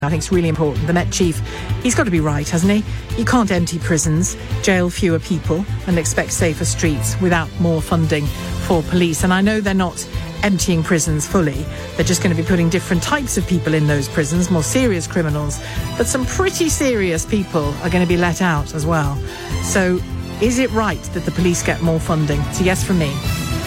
I think it's really important. The Met Chief, he's got to be right, hasn't he? You can't empty prisons, jail fewer people and expect safer streets without more funding for police. And I know they're not emptying prisons fully. They're just going to be putting different types of people in those prisons, more serious criminals. But some pretty serious people are going to be let out as well. So is it right that the police get more funding? It's a yes from me.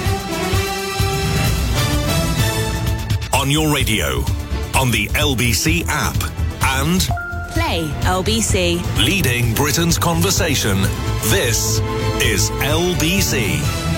On your radio, on the LBC app, and Play LBC. Leading Britain's conversation. This is LBC.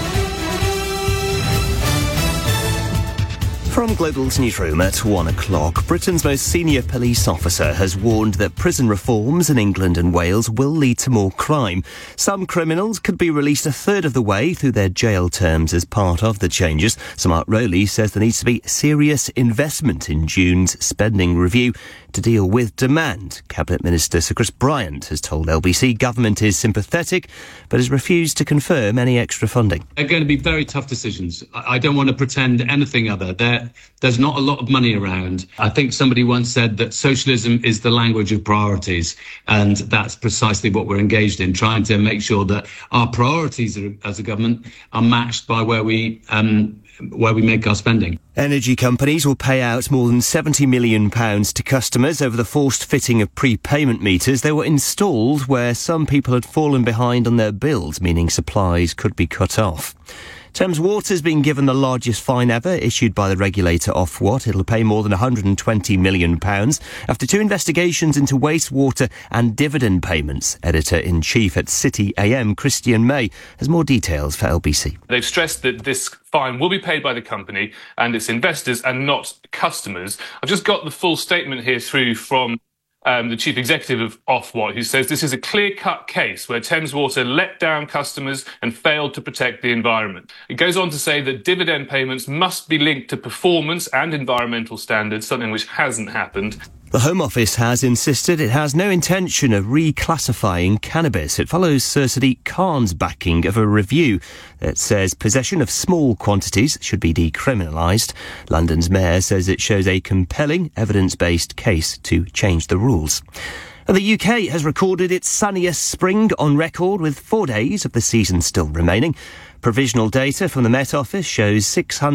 From Global's newsroom at 1 o'clock, Britain's most senior police officer has warned that prison reforms in England and Wales will lead to more crime. Some criminals could be released a third of the way through their jail terms as part of the changes. Sir Mark Rowley says there needs to be serious investment in June's spending review to deal with demand. Cabinet Minister Sir Chris Bryant has told LBC government is sympathetic but has refused to confirm any extra funding. They're going to be very tough decisions. I don't want to pretend anything other. There's not a lot of money around. I think somebody once said that socialism is the language of priorities, and that's precisely what we're engaged in, trying to make sure that our priorities as a government are matched by where we make our spending. Energy companies will pay out more than £70 million to customers over the forced fitting of prepayment meters. They were installed where some people had fallen behind on their bills, meaning supplies could be cut off. Thames Water's been given the largest fine ever issued by the regulator Ofwat. It'll pay more than £120 million after two investigations into wastewater and dividend payments. Editor-in-Chief at City AM, Christian May, has more details for LBC. They've stressed that this fine will be paid by the company and its investors and not customers. I've just got the full statement here through from the chief executive of Ofwat, who says this is a clear-cut case where Thames Water let down customers and failed to protect the environment. It goes on to say that dividend payments must be linked to performance and environmental standards, something which hasn't happened. The Home Office has insisted it has no intention of reclassifying cannabis. It follows Sir Sadiq Khan's backing of a review that says possession of small quantities should be decriminalised. London's mayor says it shows a compelling evidence-based case to change the rules. And the UK has recorded its sunniest spring on record, with 4 days of the season still remaining. Provisional data from the Met Office shows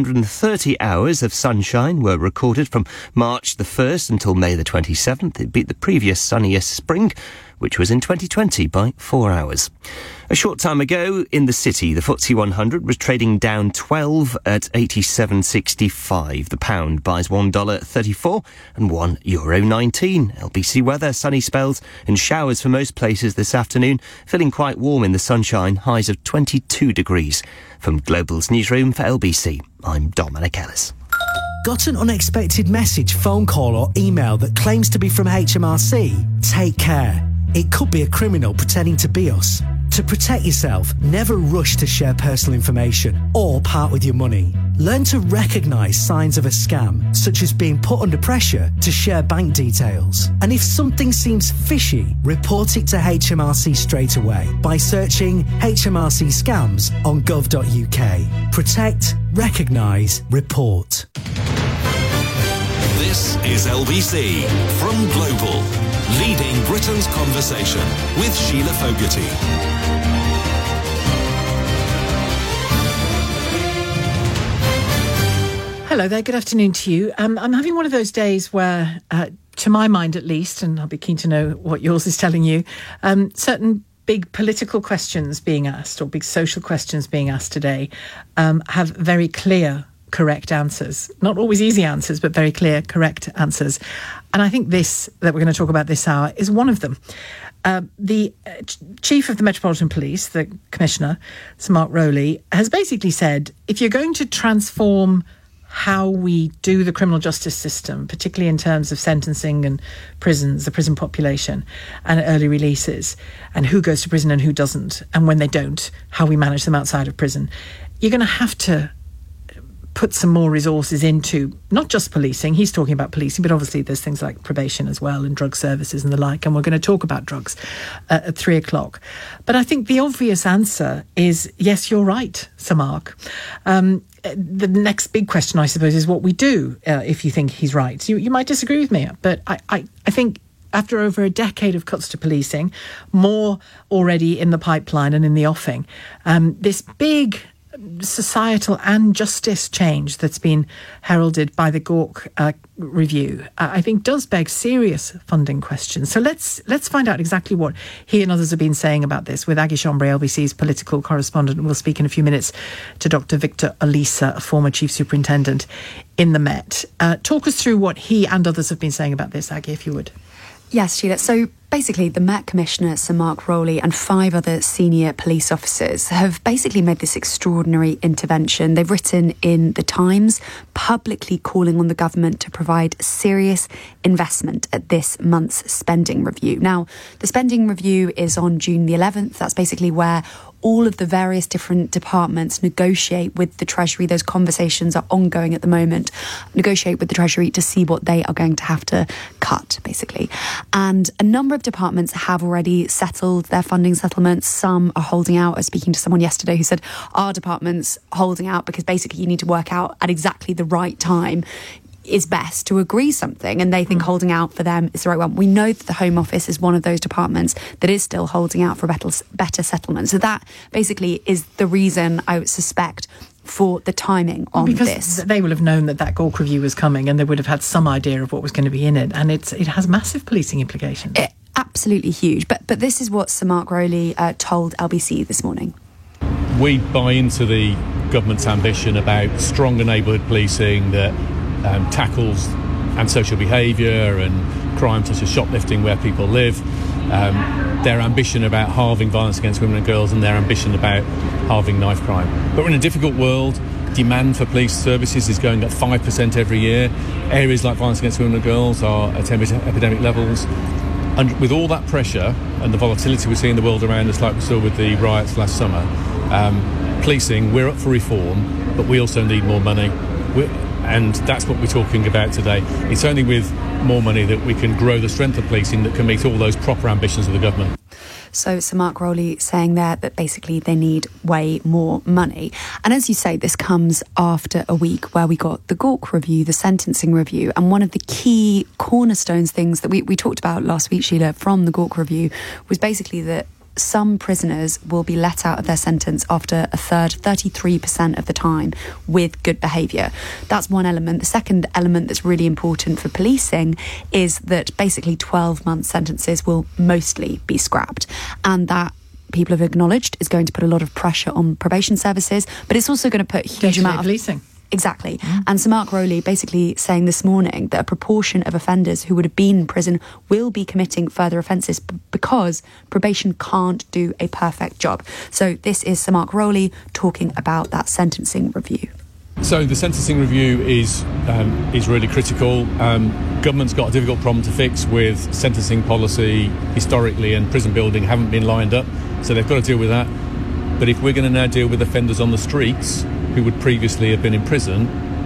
630 hours of sunshine were recorded from March the 1st until May the 27th. It beat the previous sunniest spring, which was in 2020, by 4 hours. A short time ago in the city, the FTSE 100 was trading down 12 at 87.65. The pound buys $1.34 and €1.19. LBC weather, sunny spells and showers for most places this afternoon. Feeling quite warm in the sunshine, highs of 22 degrees. From Global's newsroom for LBC, I'm Dominic Ellis. Got an unexpected message, phone call or email that claims to be from HMRC? Take care. It could be a criminal pretending to be us. To protect yourself, never rush to share personal information or part with your money. Learn to recognise signs of a scam, such as being put under pressure to share bank details. And if something seems fishy, report it to HMRC straight away by searching HMRC scams on gov.uk. Protect, recognise, report. This is LBC from Global, leading Britain's conversation with Sheila Fogarty. Hello there, good afternoon to you. I'm having one of those days where, to my mind at least, and I'll be keen to know what yours is telling you, certain big political questions being asked or big social questions being asked today have very clear, correct answers. Not always easy answers, but very clear, correct answers. And I think this that we're going to talk about this hour is one of them. The Chief of the Metropolitan Police, the Commissioner, Sir Mark Rowley, has basically said, if you're going to transform how we do the criminal justice system, particularly in terms of sentencing and prisons, the prison population and early releases, and who goes to prison and who doesn't, and when they don't, how we manage them outside of prison, you're going to have to put some more resources into not just policing. He's talking about policing, but obviously there's things like probation as well and drug services and the like, and we're going to talk about drugs at 3 o'clock. But I think the obvious answer is, yes, you're right, Sir Mark. the next big question, I suppose, is what we do if you think he's right. You might disagree with me, but I think after over a decade of cuts to policing, more already in the pipeline and in the offing, this big societal and justice change that's been heralded by the Gawk review, I think does beg serious funding questions. So let's find out exactly what he and others have been saying about this with Aggie Chombre, LBC's political correspondent. We'll speak in a few minutes to Dr. Victor Olisa, a former chief superintendent in the Met. Talk us through what he and others have been saying about this, Aggie, if you would. Yes, Sheila. So basically, the Met Commissioner, Sir Mark Rowley, and 5 other senior police officers have basically made this extraordinary intervention. They've written in The Times, publicly calling on the government to provide serious investment at this month's spending review. Now, the spending review is on June the 11th. That's basically where all of the various different departments negotiate with the Treasury. Those conversations are ongoing at the moment. Negotiate with the Treasury to see what they are going to have to cut, basically. And a number of departments have already settled their funding settlements. Some are holding out. I was speaking to someone yesterday who said, our department's holding out because basically you need to work out at exactly the right time is best to agree something, and they think holding out for them is the right one. We know that the Home Office is one of those departments that is still holding out for better settlement. So that basically is the reason, I would suspect, for the timing on because this. They will have known that Gawk review was coming, and they would have had some idea of what was going to be in it, and it has massive policing implications. Absolutely huge. But this is what Sir Mark Rowley told LBC this morning. We buy into the government's ambition about stronger neighbourhood policing that tackles antisocial behaviour and crime such as shoplifting where people live, their ambition about halving violence against women and girls, and their ambition about halving knife crime. But we're in a difficult world. Demand for police services is going up 5% every year. Areas like violence against women and girls are at epidemic levels. And with all that pressure and the volatility we see in the world around us, like we saw with the riots last summer, policing, we're up for reform, but we also need more money. And that's what we're talking about today. It's only with more money that we can grow the strength of policing that can meet all those proper ambitions of the government. So Sir Mark Rowley saying there that basically they need way more money. And as you say, this comes after a week where we got the Gawk review, the sentencing review. And one of the key cornerstones things that we talked about last week, Sheila, from the Gawk review was basically that some prisoners will be let out of their sentence after a third, 33% of the time, with good behaviour. That's one element. The second element that's really important for policing is that basically 12-month sentences will mostly be scrapped, and that people have acknowledged is going to put a lot of pressure on probation services, but it's also going to put a huge amount of policing. Exactly. And Sir Mark Rowley basically saying this morning that a proportion of offenders who would have been in prison will be committing further offences because probation can't do a perfect job. So this is Sir Mark Rowley talking about that sentencing review. So the sentencing review is really critical. Government's got a difficult problem to fix with sentencing policy historically, and prison building haven't been lined up, so they've got to deal with that. But if we're going to now deal with offenders on the streets who would previously have been in prison,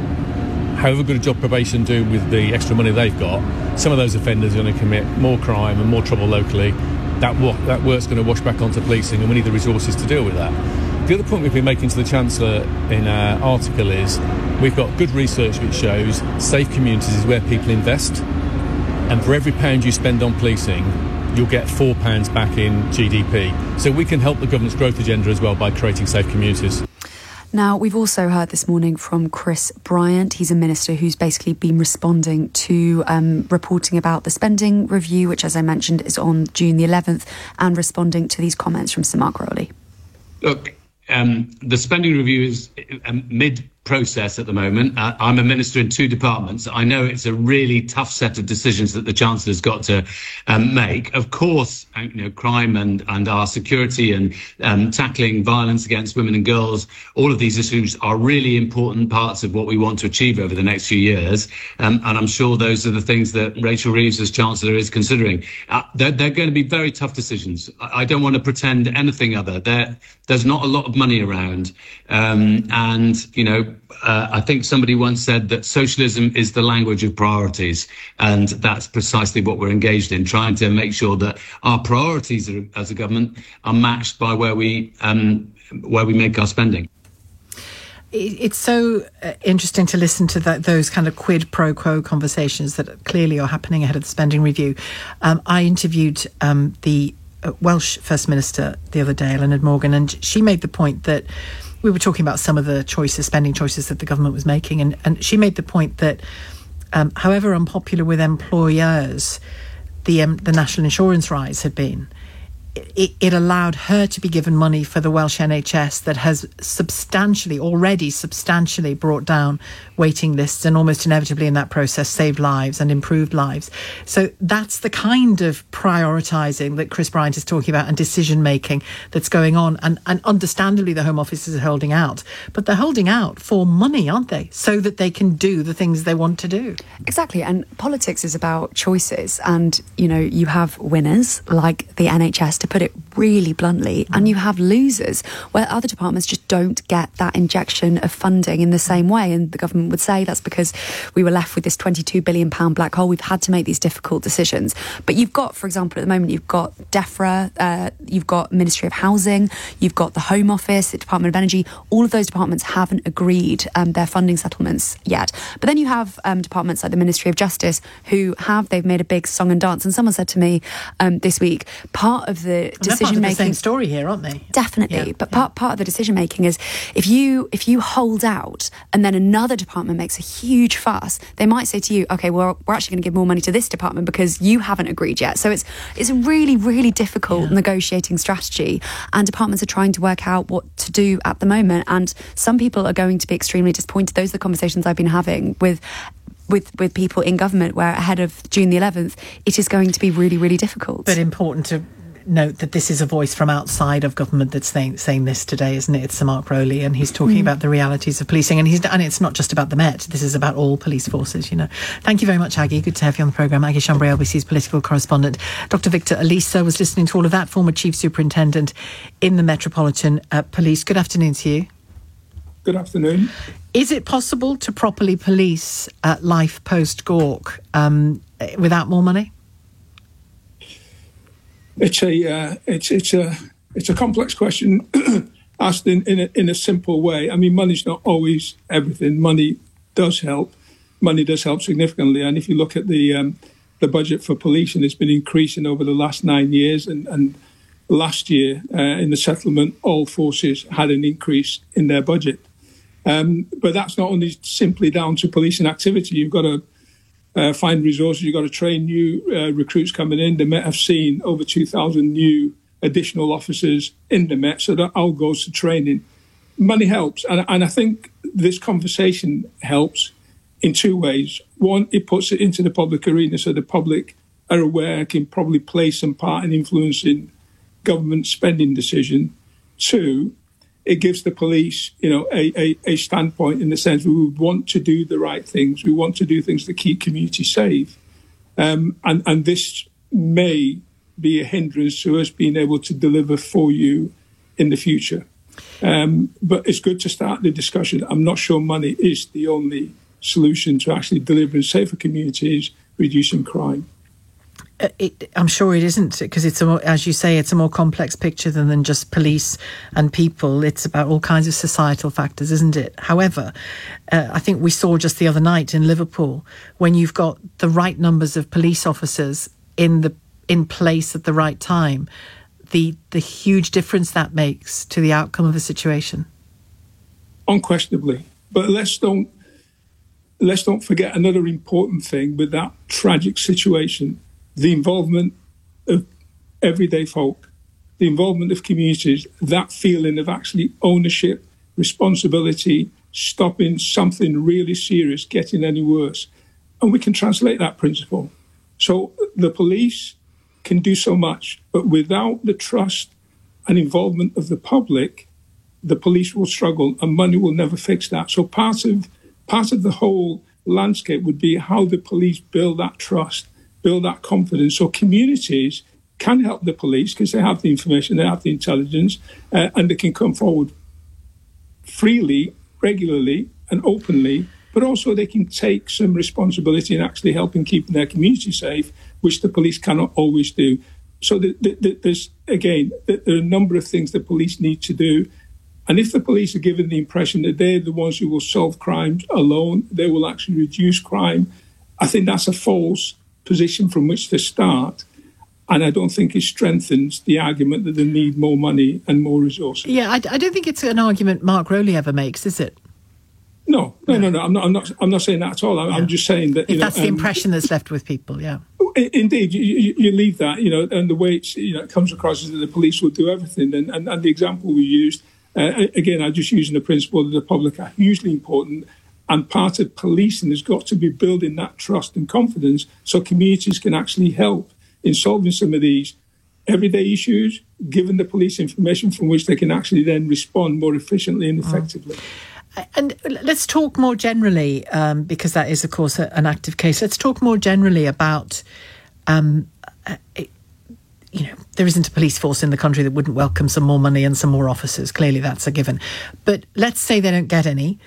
however good a job probation do with the extra money they've got, some of those offenders are going to commit more crime and more trouble locally. That work's going to wash back onto policing, and we need the resources to deal with that. The other point we've been making to the Chancellor in our article is we've got good research which shows safe communities is where people invest, and for every pound you spend on policing, you'll get £4 back in GDP. So we can help the government's growth agenda as well by creating safe communities. Now, we've also heard this morning from Chris Bryant. He's a minister who's basically been responding to reporting about the spending review, which, as I mentioned, is on June the 11th, and responding to these comments from Sir Mark Rowley. Look, the spending review is mid-process at the moment. I'm a minister in 2 departments. I know it's a really tough set of decisions that the Chancellor's got to make. Of course, crime and our security and tackling violence against women and girls, all of these issues are really important parts of what we want to achieve over the next few years. And I'm sure those are the things that Rachel Reeves as Chancellor is considering. They're going to be very tough decisions. I don't want to pretend anything other. There's not a lot of money around. I think somebody once said that socialism is the language of priorities, and that's precisely what we're engaged in, trying to make sure that our priorities as a government are matched by where we make our spending. It's so interesting to listen to those kind of quid pro quo conversations that clearly are happening ahead of the spending review. I interviewed the Welsh First Minister the other day, Eluned Morgan, and she made the point that we were talking about some of the spending choices that the government was making, and she made the point that however unpopular with employers the National Insurance rise had been, it allowed her to be given money for the Welsh NHS that has already substantially brought down waiting lists and almost inevitably in that process saved lives and improved lives. So that's the kind of prioritising that Chris Bryant is talking about and decision making that's going on. And understandably the Home Office is holding out, but they're holding out for money, aren't they? So that they can do the things they want to do. Exactly. And politics is about choices. And, you have winners like the NHS, to put it really bluntly, and you have losers where other departments just don't get that injection of funding in the same way. And the government would say that's because we were left with this £22 billion black hole. We've had to make these difficult decisions. But you've got, for example, at the moment, you've got DEFRA, you've got Ministry of Housing, you've got the Home Office, the Department of Energy. All of those departments haven't agreed their funding settlements yet. But then you have departments like the Ministry of Justice they've made a big song and dance. And someone said to me this week, part of the decision making, the same story here, aren't they? Definitely. But part of the decision making is if you hold out and then another department makes a huge fuss, they might say to you, okay, well, we're actually going to give more money to this department because you haven't agreed yet. So it's a really, really difficult negotiating strategy, and departments are trying to work out what to do at the moment. And some people are going to be extremely disappointed. Those are the conversations I've been having with people in government, where ahead of June the 11th, it is going to be really, really difficult. But important to note that this is a voice from outside of government that's saying this today, isn't it? It's Sir Mark Rowley, and he's talking about the realities of policing, and it's not just about the Met. This is about all police forces, Thank you very much, Aggie. Good to have you on the programme. Aggie Chambray, LBC's political correspondent. Dr. Victor Elisa was listening to all of that, former Chief Superintendent in the Metropolitan Police. Good afternoon to you. Good afternoon. Is it possible to properly police life post-Gawk without more money? It's a complex question asked in a simple way. I mean, money's not always everything. Money does help. Money does help significantly. And if you look at the budget for policing, it's been increasing over the last 9 years. And last year, in the settlement, all forces had an increase in their budget. But that's not only simply down to policing activity. You've got to find resources, you've got to train new recruits coming in. The Met have seen over 2,000 new additional officers in the Met, so that all goes to training. Money helps, and I think this conversation helps in two ways. One, it puts it into the public arena so the public are aware, can probably play some part in influencing government spending decision. Two, it gives the police, a standpoint in the sense we would want to do the right things. We want to do things to keep communities safe. And this may be a hindrance to us being able to deliver for you in the future. But it's good to start the discussion. I'm not sure money is the only solution to actually delivering safer communities, reducing crime. I'm sure it isn't, because as you say, it's a more complex picture than just police and people. It's about all kinds of societal factors, isn't it? However, I think we saw just the other night in Liverpool, when you've got the right numbers of police officers in place at the right time, the huge difference that makes to the outcome of a situation. Unquestionably, but let's don't forget another important thing with that tragic situation. The involvement of everyday folk, the involvement of communities, that feeling of actually ownership, responsibility, stopping something really serious getting any worse. And we can translate that principle. So the police can do so much, but without the trust and involvement of the public, the police will struggle and money will never fix that. So part of the whole landscape would be how the police build that trust, build that confidence, so communities can help the police because they have the information, they have the intelligence, and they can come forward freely, regularly and openly, but also they can take some responsibility in actually helping keeping their community safe, which the police cannot always do. So there's, again, there are a number of things the police need to do. And if the police are given the impression that they're the ones who will solve crimes alone, they will actually reduce crime, I think that's a false position from which to start. And I don't think it strengthens the argument that they need more money and more resources. Yeah, I don't think it's an argument Mark Rowley ever makes, is it? No. I'm not saying that at all. I'm just saying that if that's the impression that's left with people. Yeah. Indeed, you leave that, and the way it comes across is that the police will do everything. And the example we used, again, I'm just using the principle that the public are hugely important. And part of policing has got to be building that trust and confidence so communities can actually help in solving some of these everyday issues, giving the police information from which they can actually then respond more efficiently and effectively. And let's talk more generally, because that is, of course, an active case. Let's talk more generally about, there isn't a police force in the country that wouldn't welcome some more money and some more officers. Clearly, that's a given. But let's say they don't get any.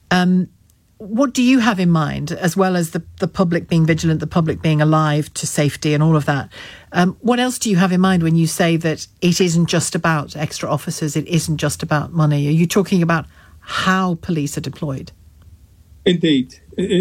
What do you have in mind, as well as the public being vigilant, the public being alive to safety and all of that? What else do you have in mind when you say that it isn't just about extra officers, it isn't just about money? Are you talking about how police are deployed? Indeed.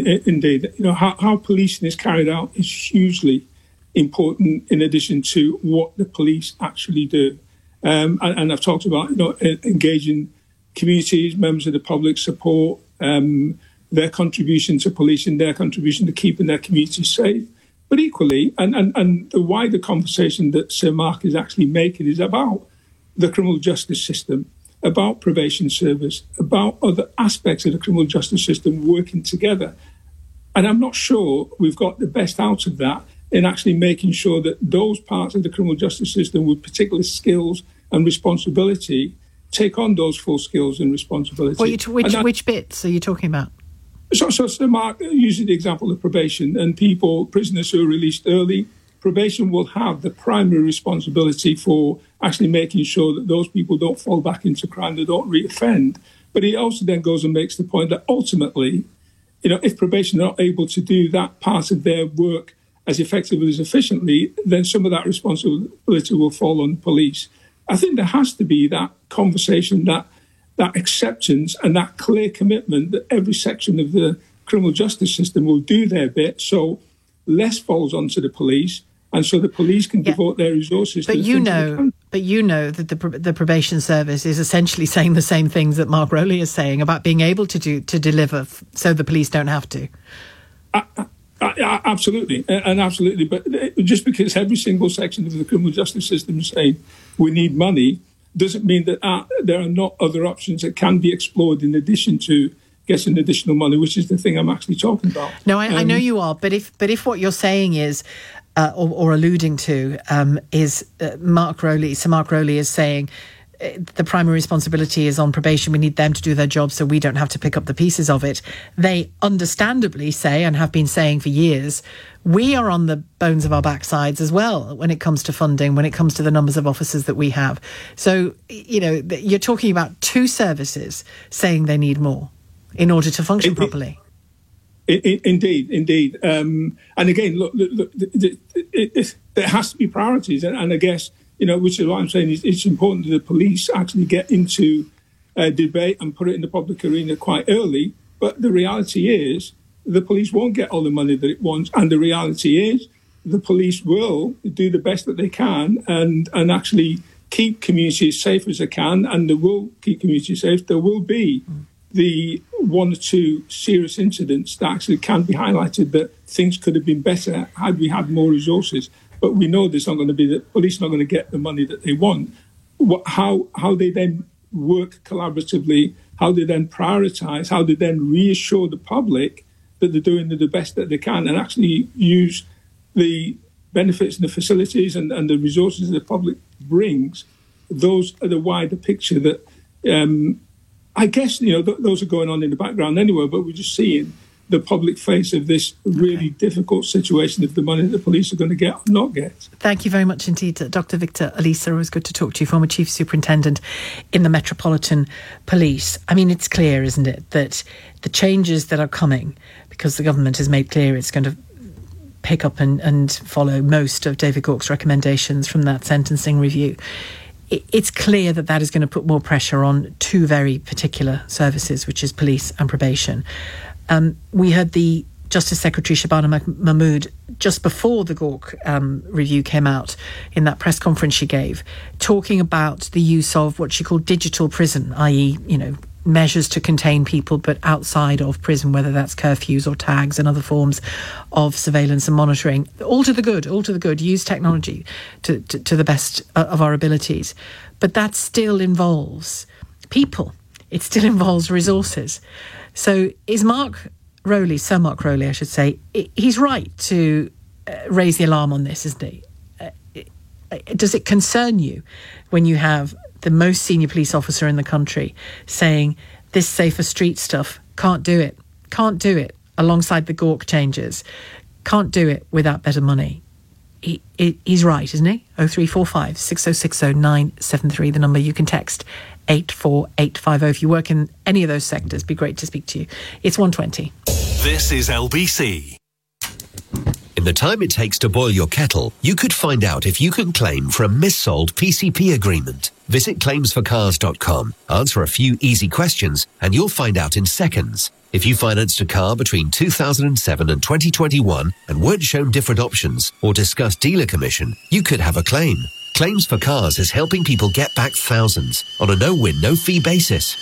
How policing is carried out is hugely important in addition to what the police actually do. And I've talked about, engaging communities, members of the public, support, their contribution to policing, their contribution to keeping their communities safe. But equally, and the wider conversation that Sir Mark is actually making is about the criminal justice system, about probation service, about other aspects of the criminal justice system working together. And I'm not sure we've got the best out of that in actually making sure that those parts of the criminal justice system with particular skills and responsibility take on those full skills and responsibility. Which bits are you talking about? So Mark, using the example of probation and prisoners who are released early, probation will have the primary responsibility for actually making sure that those people don't fall back into crime, they don't reoffend. But he also then goes and makes the point that ultimately, if probation are not able to do that part of their work as effectively as efficiently, then some of that responsibility will fall on police. I think there has to be that conversation, that acceptance and that clear commitment that every section of the criminal justice system will do their bit so less falls onto the police and so the police can devote their resources to the things they can. But you know that the probation service is essentially saying the same things that Mark Rowley is saying about being able to deliver so the police don't have to. Absolutely. But just because every single section of the criminal justice system is saying we need money doesn't mean that there are not other options that can be explored in addition to getting additional money, which is the thing I'm actually talking about. No, I know you are, but if what you're saying is, or alluding to, is Sir Mark Rowley is saying the primary responsibility is on probation, we need them to do their job so we don't have to pick up the pieces of it. They understandably say, and have been saying for years, we are on the bones of our backsides as well when it comes to funding, when it comes to the numbers of officers that we have. So, you're talking about two services saying they need more in order to function properly. Indeed. And again, look, there has to be priorities. And I guess, which is what I'm saying, is it's important that the police actually get into debate and put it in the public arena quite early. But the reality is the police won't get all the money that it wants. And the reality is the police will do the best that they can and actually keep communities safe as they can. And they will keep communities safe. There will be the one or two serious incidents that actually can be highlighted that things could have been better had we had more resources. But we know there's not going to be, the police are not going to get the money that they want. How they then work collaboratively, how they then prioritise, how they then reassure the public that they're doing the best that they can and actually use the benefits and the facilities and the resources the public brings, those are the wider picture that I guess, those are going on in the background anyway, but we're just seeing the public face of this really difficult situation of the money that the police are going to get or not get. Thank you very much indeed, Dr. Victor Olisa. It was good to talk to you, former Chief Superintendent in the Metropolitan Police. I mean, it's clear, isn't it, that the changes that are coming, because the government has made clear it's going to pick up and follow most of David Gauke's recommendations from that sentencing review, it's clear that is going to put more pressure on two very particular services, which is police and probation. We heard the Justice Secretary Shabana Mahmood just before the Gawk review came out in that press conference she gave, talking about the use of what she called digital prison, i.e., measures to contain people but outside of prison, whether that's curfews or tags and other forms of surveillance and monitoring. All to the good, use technology to the best of our abilities. But that still involves people. It still involves resources. So is Sir Mark Rowley, I should say, he's right to raise the alarm on this, isn't he? Does it concern you when you have the most senior police officer in the country saying this safer street stuff, can't do it alongside the Gawk changes, can't do it without better money? He's right, isn't he? 0345 6060 973, the number. You can text 84850. If you work in any of those sectors, it'd be great to speak to you. It's 1:20. This is LBC. In the time it takes to boil your kettle, you could find out if you can claim for a missold PCP agreement. Visit claimsforcars.com, answer a few easy questions, and you'll find out in seconds. If you financed a car between 2007 and 2021 and weren't shown different options or discussed dealer commission, you could have a claim. Claims for Cars is helping people get back thousands on a no-win, no-fee basis.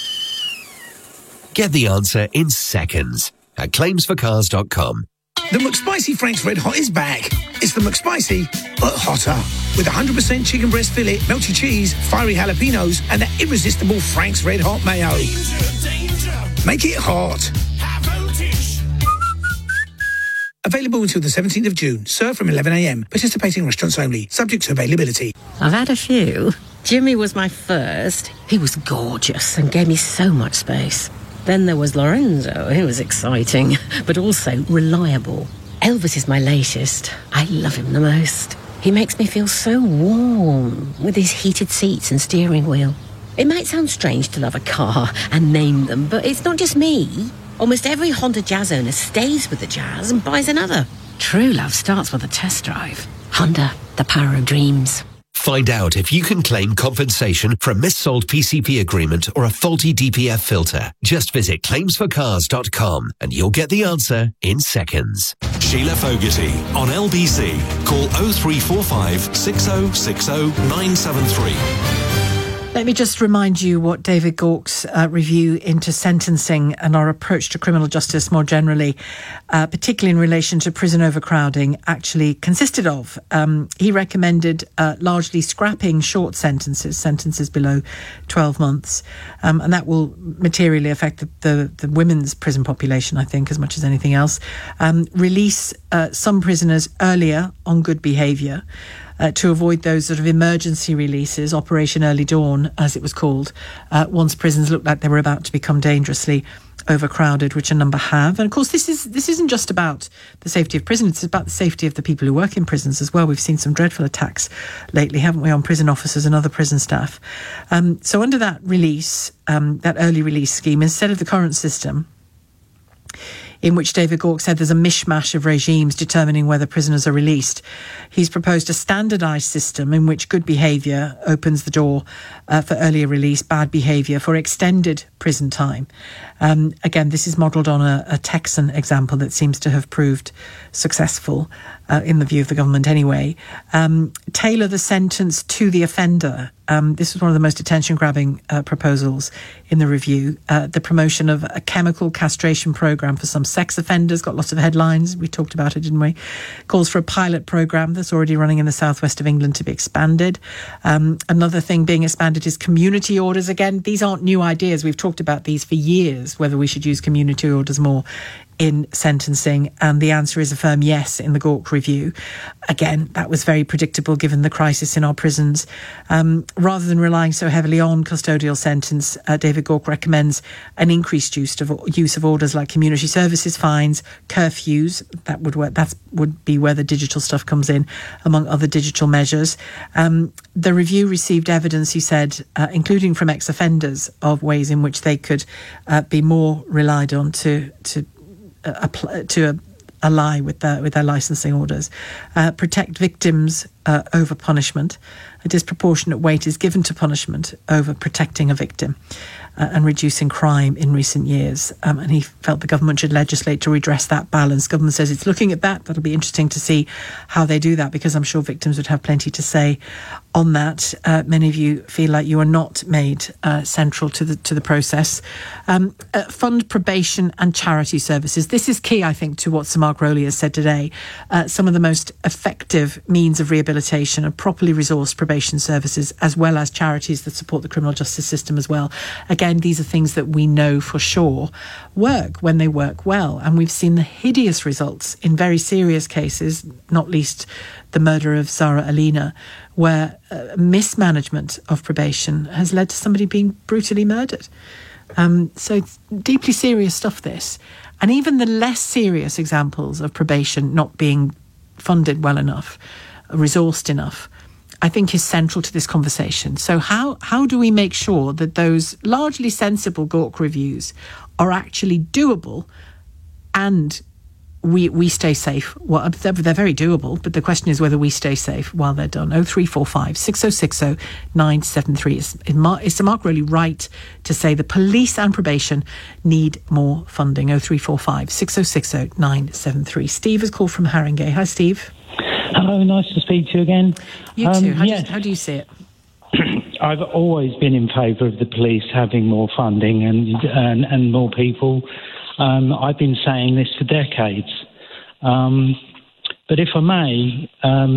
Get the answer in seconds at claimsforcars.com. The McSpicy Frank's Red Hot is back. It's the McSpicy, but hotter. With 100% chicken breast fillet, melty cheese, fiery jalapenos, and that irresistible Frank's Red Hot mayo. Make it hot. Available until the 17th of June. Served from 11 a.m. Participating restaurants only. Subject to availability. I've had a few. Jimmy was my first. He was gorgeous and gave me so much space. Then there was Lorenzo. He was exciting, but also reliable. Elvis is my latest. I love him the most. He makes me feel so warm with his heated seats and steering wheel. It might sound strange to love a car and name them, but it's not just me. Almost every Honda Jazz owner stays with the Jazz and buys another. True love starts with a test drive. Honda, the power of dreams. Find out if you can claim compensation for a missold PCP agreement or a faulty DPF filter. Just visit claimsforcars.com and you'll get the answer in seconds. Sheila Fogarty on LBC. Call 0345 6060 973. Let me just remind you what David Gawk's review into sentencing and our approach to criminal justice more generally, particularly in relation to prison overcrowding, actually consisted of. He recommended largely scrapping short sentences below 12 months, and that will materially affect the women's prison population, I think, as much as anything else. Release some prisoners earlier on good behaviour, to avoid those sort of emergency releases, Operation Early Dawn, as it was called, once prisons looked like they were about to become dangerously overcrowded, which a number have. And of course, this isn't just about the safety of prison, it's about the safety of the people who work in prisons as well. We've seen some dreadful attacks lately, haven't we, on prison officers and other prison staff. So under that release, that early release scheme, instead of the current system, in which David Gawk said there's a mishmash of regimes determining whether prisoners are released, he's proposed a standardised system in which good behaviour opens the door for earlier release, bad behaviour for extended prison time. Again, this is modelled on a Texan example that seems to have proved successful, in the view of the government anyway. Tailor the sentence to the offender. This was one of the most attention-grabbing proposals in the review. The promotion of a chemical castration programme for some sex offenders got lots of headlines. We talked about it, didn't we? Calls for a pilot programme that's already running in the southwest of England to be expanded. Another thing being expanded is community orders. Again, these aren't new ideas. We've talked about these for years, whether we should use community orders more in sentencing, and the answer is a firm yes in the Gawk review. Again, that was very predictable given the crisis in our prisons. Rather than relying so heavily on custodial sentence, David Gawk recommends an increased use of orders like community services, fines, curfews. That would be where the digital stuff comes in, among other digital measures. The review received evidence, he said, including from ex-offenders, of ways in which they could be more relied on to a lie with their licensing orders. Protect victims over punishment. A disproportionate weight is given to punishment over protecting a victim and reducing crime in recent years. And he felt the government should legislate to redress that balance. Government says it's looking at that. That'll be interesting to see how they do that, because I'm sure victims would have plenty to say on that. Many of you feel like you are not made central to the process. Fund probation and charity services. This is key, I think, to what Sir Mark Rowley has said today. Some of the most effective means of rehabilitation are properly resourced probation services, as well as charities that support the criminal justice system as well. Again, these are things that we know for sure work when they work well. And we've seen the hideous results in very serious cases, not least the murder of Zara Alina, where mismanagement of probation has led to somebody being brutally murdered. So it's deeply serious stuff, this. And even the less serious examples of probation not being funded well enough, resourced enough, I think is central to this conversation. So how do we make sure that those largely sensible Gawk reviews are actually doable and we stay safe? Well, they're very doable, but the question is whether we stay safe while they're done. 0345 6060 973. Is Sir Mark Rowley right to say the police and probation need more funding? 0345 6060 973. Steve has called from Haringey. Hi, Steve. Hello, nice to speak to you again. You too. How do you see it? I've always been in favour of the police having more funding and more people. I've been saying this for decades. But if I may,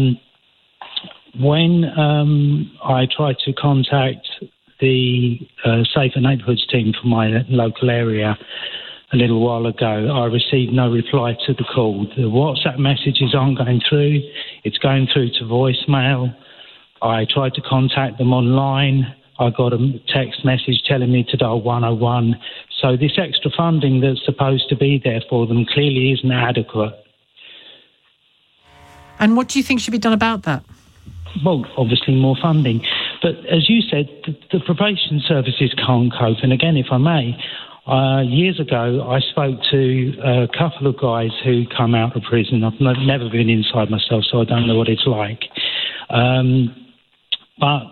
when I tried to contact the Safer Neighbourhoods team for my local area a little while ago, I received no reply to the call. The WhatsApp messages aren't going through. It's going through to voicemail. I tried to contact them online. I got a text message telling me to dial 101. So this extra funding that's supposed to be there for them clearly isn't adequate. And what do you think should be done about that? Well, obviously more funding. But as you said, the probation services can't cope. And again, if I may, years ago, I spoke to a couple of guys who come out of prison. I've never been inside myself, so I don't know what it's like. But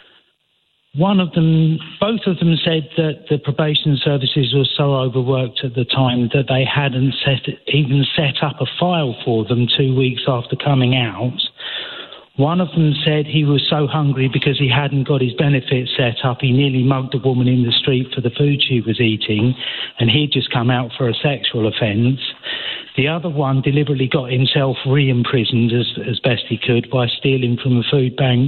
both of them said that the probation services were so overworked at the time that they hadn't even set up a file for them 2 weeks after coming out. One of them said he was so hungry because he hadn't got his benefits set up, he nearly mugged a woman in the street for the food she was eating, and he'd just come out for a sexual offence. The other one deliberately got himself re-imprisoned as best he could by stealing from a food bank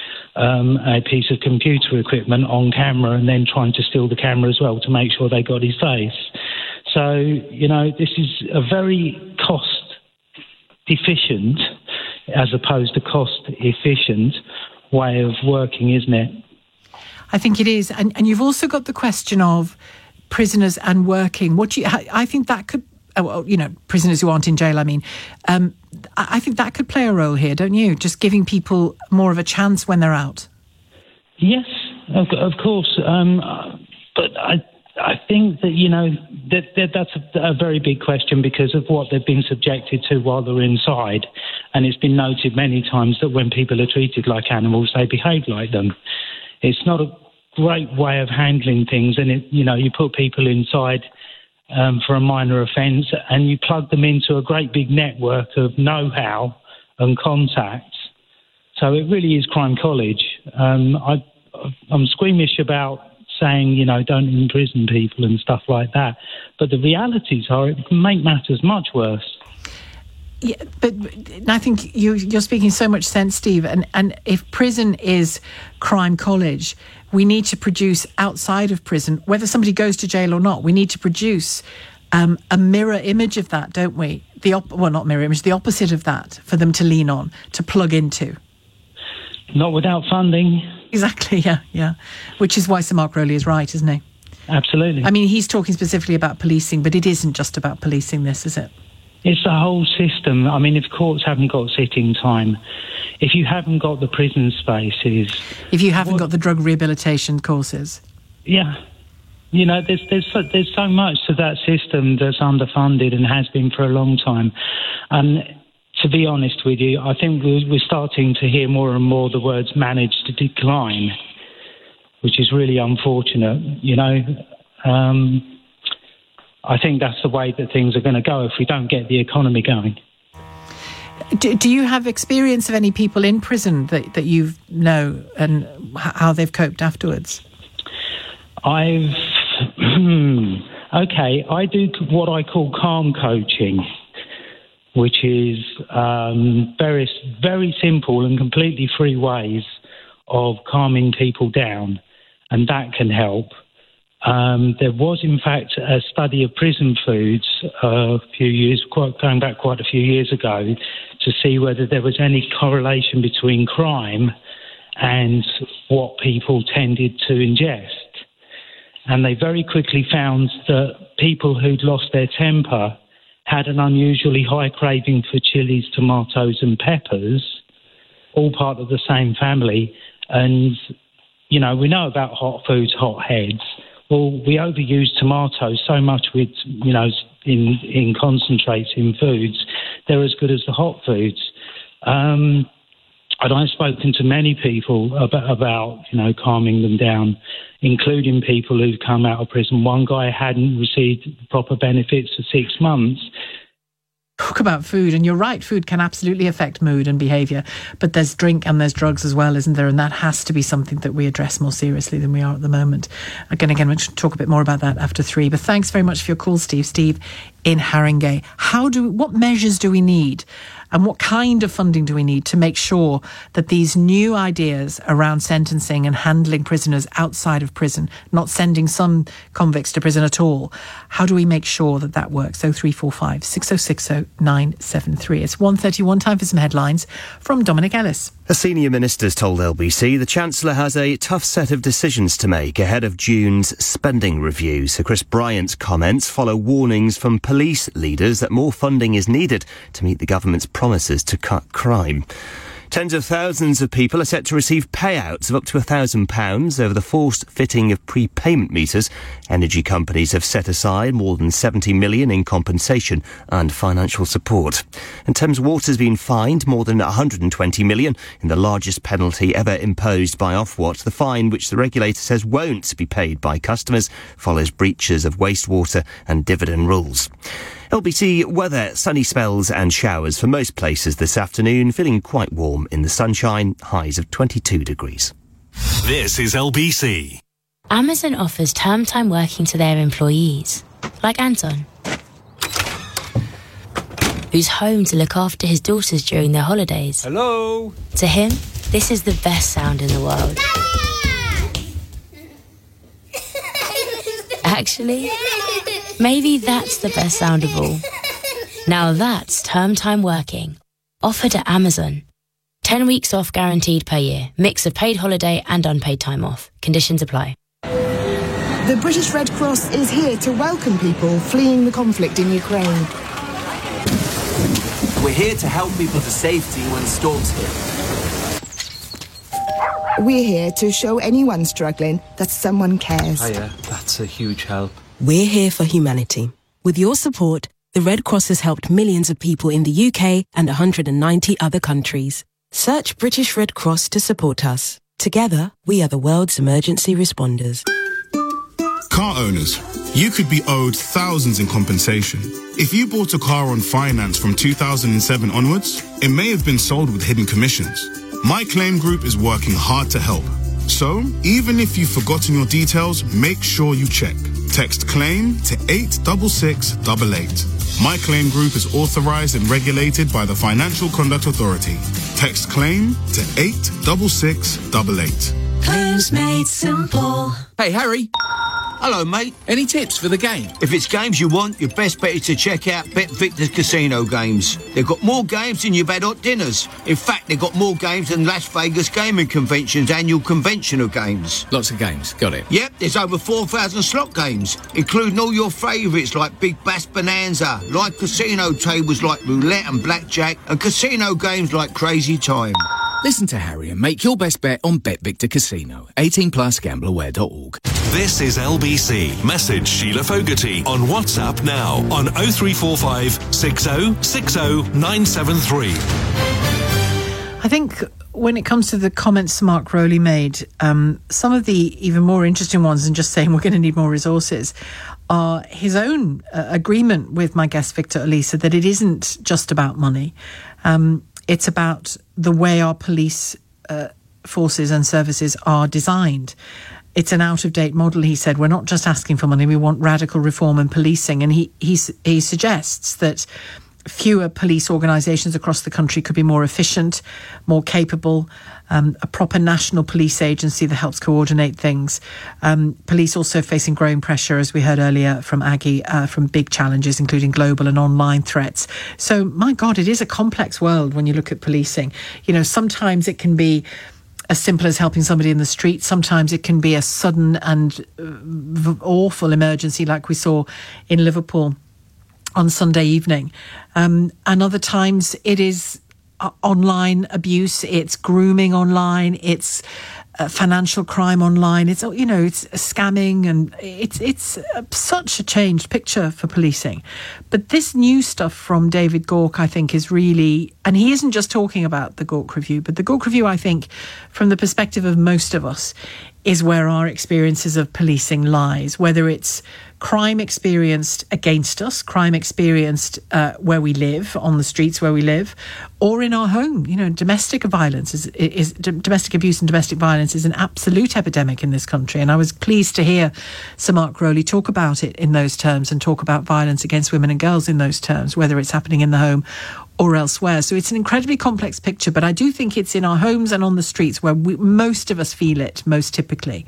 a piece of computer equipment on camera and then trying to steal the camera as well to make sure they got his face. So, this is a very cost-deficient as opposed to cost-efficient way of working, isn't it? I think it is. And you've also got the question of prisoners and working. I think that could, prisoners who aren't in jail, I mean. I think that could play a role here, don't you? Just giving people more of a chance when they're out. Yes, of course. But I think that, that's a very big question because of what they've been subjected to while they're inside. And it's been noted many times that when people are treated like animals, they behave like them. It's not a great way of handling things. And, you put people inside for a minor offence and you plug them into a great big network of know-how and contacts. So it really is crime college. I'm squeamish about saying, don't imprison people and stuff like that. But the realities are it can make matters much worse. Yeah, but I think you're speaking so much sense, Steve. And if prison is crime college, we need to produce outside of prison, whether somebody goes to jail or not, we need to produce a mirror image of that, don't we? Not mirror image, the opposite of that for them to lean on, to plug into. Not without funding. Exactly, yeah. Which is why Sir Mark Rowley is right, isn't he? Absolutely. I mean, he's talking specifically about policing, but it isn't just about policing this, is it? It's the whole system. I mean, if courts haven't got sitting time, if you haven't got the prison spaces... If you haven't got the drug rehabilitation courses. Yeah. You know, there's so much to that system that's underfunded and has been for a long time. And to be honest with you, I think we're starting to hear more and more the words manage to decline, which is really unfortunate. You know, I think that's the way that things are going to go if we don't get the economy going. Do you have experience of any people in prison that you know and how they've coped afterwards? I do what I call calm coaching, which is very, very simple and completely free ways of calming people down, and that can help. There was, in fact, a study of prison foods going back quite a few years ago, to see whether there was any correlation between crime and what people tended to ingest. And they very quickly found that people who'd lost their temper had an unusually high craving for chilies, tomatoes and peppers, all part of the same family. And, you know, we know about hot foods, hot heads. Well, we overuse tomatoes so much with, you know, in concentrates in foods. They're as good as the hot foods. And I've spoken to many people about, you know, calming them down, including people who've come out of prison. One guy hadn't received proper benefits for 6 months. Talk about food, and you're right, food can absolutely affect mood and behaviour, but there's drink and there's drugs as well, isn't there? And that has to be something that we address more seriously than we are at the moment. Again, we'll talk a bit more about that after 3, but thanks very much for your call, Steve in Haringey. What measures do we need, and what kind of funding do we need to make sure that these new ideas around sentencing and handling prisoners outside of prison, not sending some convicts to prison at all, how do we make sure that that works? 0345 6060 973. It's 1:31, time for some headlines from Dominic Ellis. A senior minister's told LBC the Chancellor has a tough set of decisions to make ahead of June's spending review. Sir Chris Bryant's comments follow warnings from police leaders that more funding is needed to meet the government's promises to cut crime. Tens of thousands of people are set to receive payouts of up to £1,000 over the forced fitting of prepayment meters. Energy companies have set aside more than $70 million in compensation and financial support. And Thames Water's been fined more than $120 million in the largest penalty ever imposed by Ofwat. The fine, which the regulator says won't be paid by customers, follows breaches of wastewater and dividend rules. LBC weather, sunny spells and showers for most places this afternoon, feeling quite warm in the sunshine, highs of 22 degrees. This is LBC. Amazon offers term time working to their employees, like Anton, who's home to look after his daughters during their holidays. Hello? To him, this is the best sound in the world. Actually, maybe that's the best sound of all. Now that's term time working. Offered at Amazon. 10 weeks off guaranteed per year. Mix of paid holiday and unpaid time off. Conditions apply. The British Red Cross is here to welcome people fleeing the conflict in Ukraine. We're here to help people to safety when storms hit. We're here to show anyone struggling that someone cares. Hiya, that's a huge help. We're here for humanity. With your support, the Red Cross has helped millions of people in the UK and 190 other countries. Search British Red Cross to support us. Together, we are the world's emergency responders. Car owners, you could be owed thousands in compensation. If you bought a car on finance from 2007 onwards, it may have been sold with hidden commissions. My Claim Group is working hard to help. So, even if you've forgotten your details, make sure you check. Text CLAIM to 86688. My Claim Group is authorised and regulated by the Financial Conduct Authority. Text CLAIM to 86688. Claims made simple. Hey, Harry. Hello, mate. Any tips for the game? If it's games you want, your best bet is to check out Bet Victor's Casino Games. They've got more games than you've had hot dinners. In fact, they've got more games than Las Vegas Gaming Convention's annual convention of games. Lots of games. Got it. Yep, there's over 4,000 slot games, including all your favourites like Big Bass Bonanza, live casino tables like roulette and blackjack, and casino games like Crazy Time. Listen to Harry and make your best bet on Bet Victor Casino. 18 plus gambleaware.org. This is LBC. Message Sheila Fogarty on WhatsApp now on 0345 60 60 973. I think when it comes to the comments Mark Rowley made, some of the even more interesting ones than just saying we're going to need more resources are his own agreement with my guest Victor Olisa that it isn't just about money. It's about the way our police forces and services are designed. It's an out-of-date model, he said. We're not just asking for money, we want radical reform in policing. And he suggests that fewer police organisations across the country could be more efficient, more capable, a proper national police agency that helps coordinate things. Police also facing growing pressure, as we heard earlier from Aggie, from big challenges, including global and online threats. So, my God, it is a complex world when you look at policing. You know, sometimes it can be as simple as helping somebody in the street. Sometimes it can be a sudden and awful emergency like we saw in Liverpool on Sunday evening. And other times it is online abuse, it's grooming online, it's financial crime online, it's, you know, it's scamming, and it's such a changed picture for policing. But this new stuff from David Gauke, I think, is really, and he isn't just talking about the Gauke Review, but the Gauke Review, I think, from the perspective of most of us, is where our experiences of policing lies, whether it's crime experienced against us, crime experienced where we live, on the streets where we live, or in our home. You know, domestic violence is domestic abuse and domestic violence is an absolute epidemic in this country. And I was pleased to hear Sir Mark Rowley talk about it in those terms and talk about violence against women and girls in those terms, whether it's happening in the home or elsewhere. So it's an incredibly complex picture, but I do think it's in our homes and on the streets where most of us feel it most typically.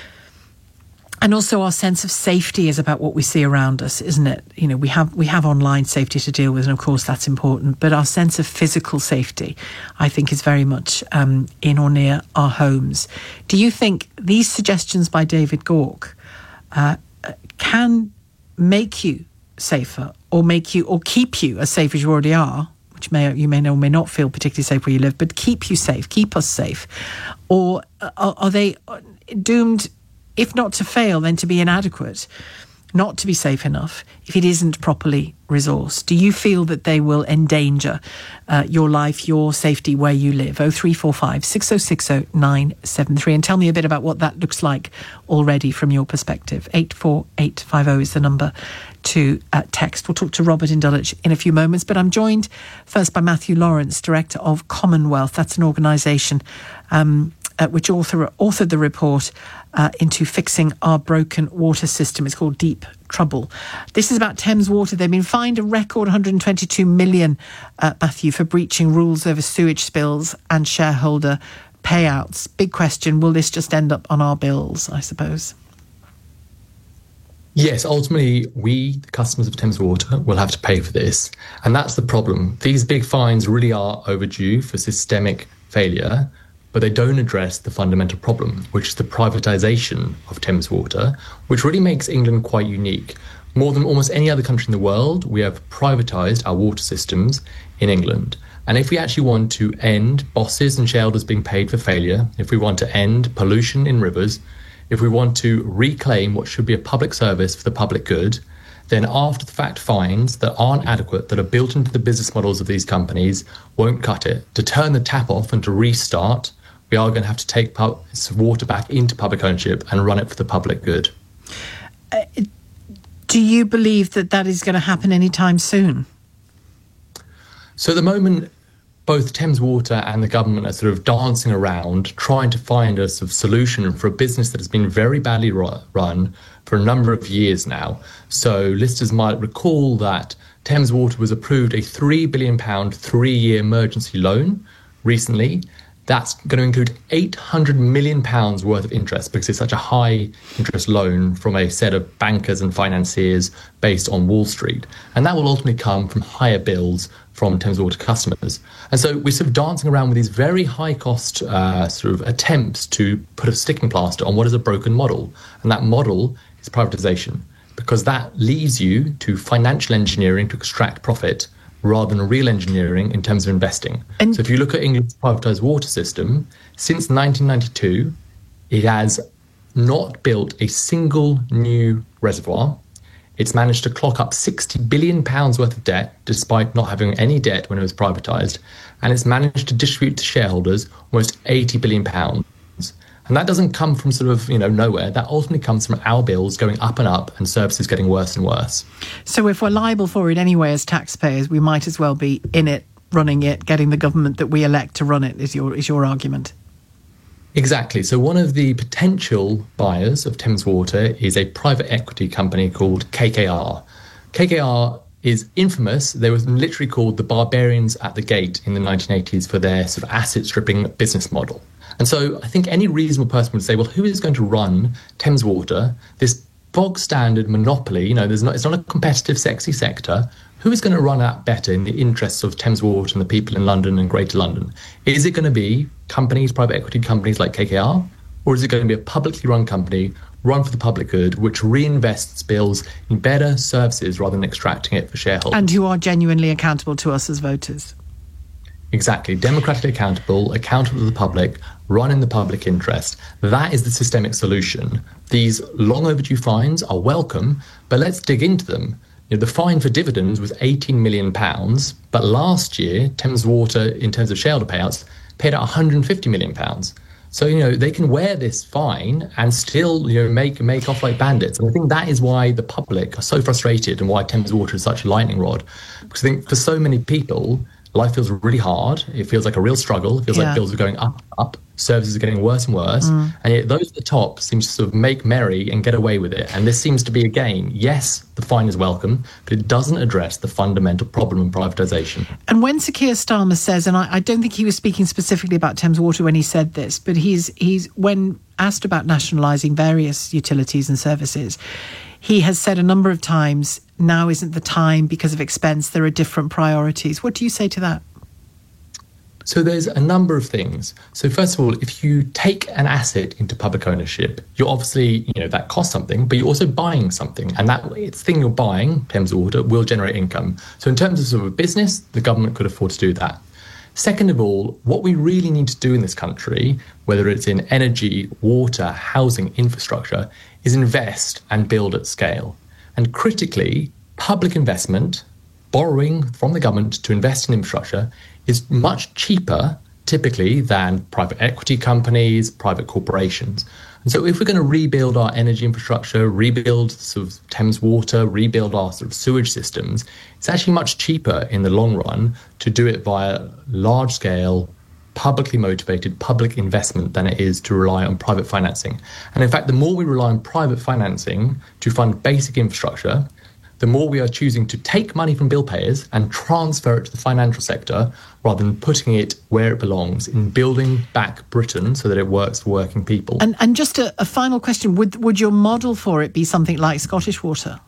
And also our sense of safety is about what we see around us, isn't it? You know, we have online safety to deal with, and of course that's important, but our sense of physical safety, I think, is very much in or near our homes. Do you think these suggestions by David Gauke can make you safer, or keep you as safe as you already are, which you may know or may not feel particularly safe where you live, but keep you safe, keep us safe? Or are they doomed, if not to fail, then to be inadequate, not to be safe enough, if it isn't properly resourced? Do you feel that they will endanger your life, your safety where you live? 0345 6060 973. And tell me a bit about what that looks like already from your perspective. 84850 is the number to text. We'll talk to Robert in Dulwich in a few moments, but I'm joined first by Matthew Lawrence, Director of Commonwealth. That's an organisation which authored the report into fixing our broken water system. It's called Deep Trouble. This is about Thames Water. They've been fined a record 122 million, Matthew, for breaching rules over sewage spills and shareholder payouts. Big question, will this just end up on our bills, I suppose? Yes, ultimately, we, the customers of Thames Water, will have to pay for this. And that's the problem. These big fines really are overdue for systemic failure, but they don't address the fundamental problem, which is the privatisation of Thames Water, which really makes England quite unique. More than almost any other country in the world, we have privatised our water systems in England. And if we actually want to end bosses and shareholders being paid for failure, if we want to end pollution in rivers, if we want to reclaim what should be a public service for the public good, then after-the-fact fines that aren't adequate, that are built into the business models of these companies, won't cut it. To turn the tap off and to restart, we are going to have to take water back into public ownership and run it for the public good. Do you believe that that is going to happen anytime soon? So at the moment, both Thames Water and the government are sort of dancing around, trying to find a sort of solution for a business that has been very badly run for a number of years now. So listeners might recall that Thames Water was approved a £3 billion 3-year emergency loan recently. That's going to include £800 million worth of interest, because it's such a high interest loan from a set of bankers and financiers based on Wall Street. And that will ultimately come from higher bills from Thames Water customers. And so we're sort of dancing around with these very high cost sort of attempts to put a sticking plaster on what is a broken model. And that model is privatisation, because that leads you to financial engineering to extract profit rather than real engineering in terms of investing. So if you look at England's privatised water system, since 1992, it has not built a single new reservoir. It's managed to clock up £60 billion worth of debt, despite not having any debt when it was privatised. And it's managed to distribute to shareholders almost £80 billion. And that doesn't come from sort of, nowhere. That ultimately comes from our bills going up and up and services getting worse and worse. So if we're liable for it anyway as taxpayers, we might as well be in it, running it, getting the government that we elect to run it, is your argument? Exactly. So one of the potential buyers of Thames Water is a private equity company called KKR. KKR is infamous. They were literally called the barbarians at the gate in the 1980s for their sort of asset stripping business model. And so I think any reasonable person would say, well, who is going to run Thames Water, this bog standard monopoly? It's not a competitive, sexy sector. Who is going to run that better in the interests of Thames Water and the people in London and Greater London? Is it going to be companies, private equity companies like KKR? Or is it going to be a publicly run company run for the public good, which reinvests bills in better services rather than extracting it for shareholders? And who are genuinely accountable to us as voters? Exactly. Democratically accountable to the public, run in the public interest. That is the systemic solution. These long overdue fines are welcome, but let's dig into them. The fine for dividends was £18 million, but last year, Thames Water, in terms of shareholder payouts, paid out £150 million. So, they can wear this fine and still, make off like bandits. And I think that is why the public are so frustrated and why Thames Water is such a lightning rod. Because I think for so many people, life feels really hard. It feels like a real struggle. It feels like bills are going up. Services are getting worse and worse. And yet those at the top seem to sort of make merry and get away with it. And this seems to be a game. Yes, the fine is welcome, but it doesn't address the fundamental problem in privatisation. And when Sir Keir Starmer says, and I don't think he was speaking specifically about Thames Water when he said this, but he's when asked about nationalising various utilities and services, he has said a number of times, now isn't the time because of expense, there are different priorities. What do you say to that? So there's a number of things. So first of all, if you take an asset into public ownership, you're obviously, that costs something, but you're also buying something. And that thing you're buying, Thames Water, will generate income. So in terms of sort of a business, the government could afford to do that. Second of all, what we really need to do in this country, whether it's in energy, water, housing, infrastructure, is invest and build at scale. And critically, public investment, borrowing from the government to invest in infrastructure, is much cheaper, typically, than private equity companies, private corporations. And so if we're going to rebuild our energy infrastructure, rebuild sort of Thames Water, rebuild our sort of sewage systems, it's actually much cheaper in the long run to do it via large-scale, publicly motivated public investment than it is to rely on private financing. And in fact, the more we rely on private financing to fund basic infrastructure, the more we are choosing to take money from bill payers and transfer it to the financial sector rather than putting it where it belongs, in building back Britain so that it works for working people. And just a final question, would your model for it be something like Scottish Water?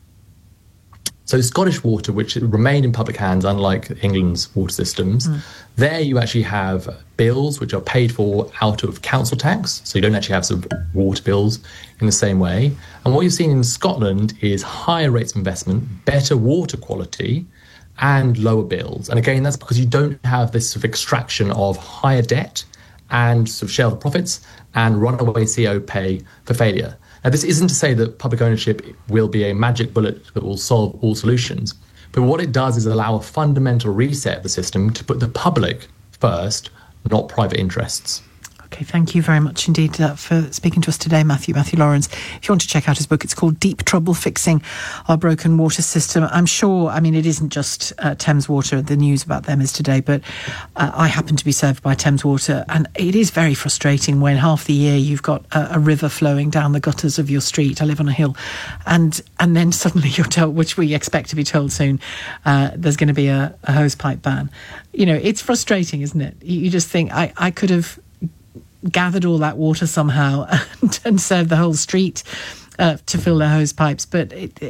So Scottish Water, which remained in public hands, unlike England's water systems, there you actually have bills which are paid for out of council tax. So you don't actually have sort of water bills in the same way. And what you've seen in Scotland is higher rates of investment, better water quality, and lower bills. And again, that's because you don't have this sort of extraction of higher debt and sort of shareholder profits and runaway CEO pay for failure. Now, this isn't to say that public ownership will be a magic bullet that will solve all solutions, but what it does is allow a fundamental reset of the system to put the public first, not private interests. Okay, thank you very much indeed for speaking to us today, Matthew Lawrence. If you want to check out his book, it's called Deep Trouble Fixing Our Broken Water System. I'm sure, it isn't just Thames Water, the news about them is today, but I happen to be served by Thames Water, and it is very frustrating when half the year you've got a river flowing down the gutters of your street. I live on a hill, and then suddenly you're told, which we expect to be told soon, there's going to be a hosepipe ban. It's frustrating, isn't it? You just think, I could have gathered all that water somehow and served the whole street to fill their hose pipes. But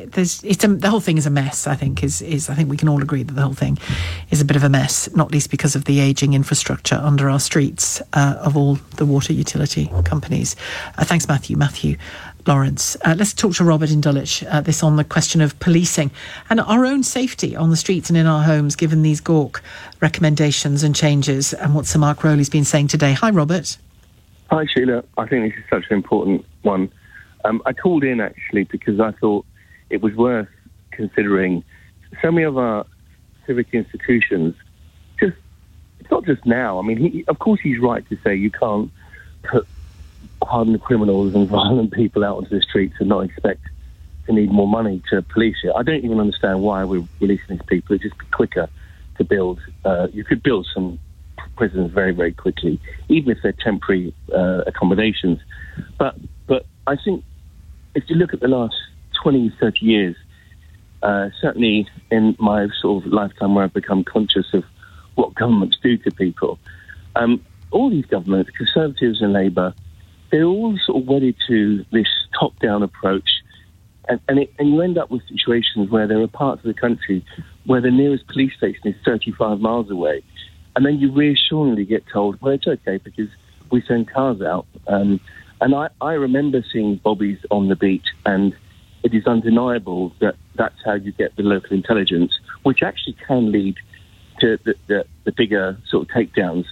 the whole thing is a mess, I think. I think we can all agree that the whole thing is a bit of a mess, not least because of the ageing infrastructure under our streets of all the water utility companies. Thanks, Matthew Lawrence. Let's talk to Robert in Dulwich, this on the question of policing and our own safety on the streets and in our homes, given these GORC recommendations and changes, and what Sir Mark Rowley's been saying today. Hi, Robert. Hi, Sheila. I think this is such an important one. I called in, actually, because I thought it was worth considering. So many of our civic institutions, it's not just now. I mean, of course he's right to say you can't put hardened criminals and violent people out onto the streets and not expect to need more money to police it. I don't even understand why we're releasing these people. It'd just be quicker to build. You could build some prisons very, very quickly, even if they're temporary accommodations. But I think if you look at the last 20, 30 years, certainly in my sort of lifetime where I've become conscious of what governments do to people, all these governments, Conservatives and Labour, they're all sort of wedded to this top-down approach, and you end up with situations where there are parts of the country where the nearest police station is 35 miles away, and then you reassuringly get told, well, it's okay because we send cars out. And I remember seeing bobbies on the beat, and it is undeniable that that's how you get the local intelligence, which actually can lead to the bigger sort of takedowns.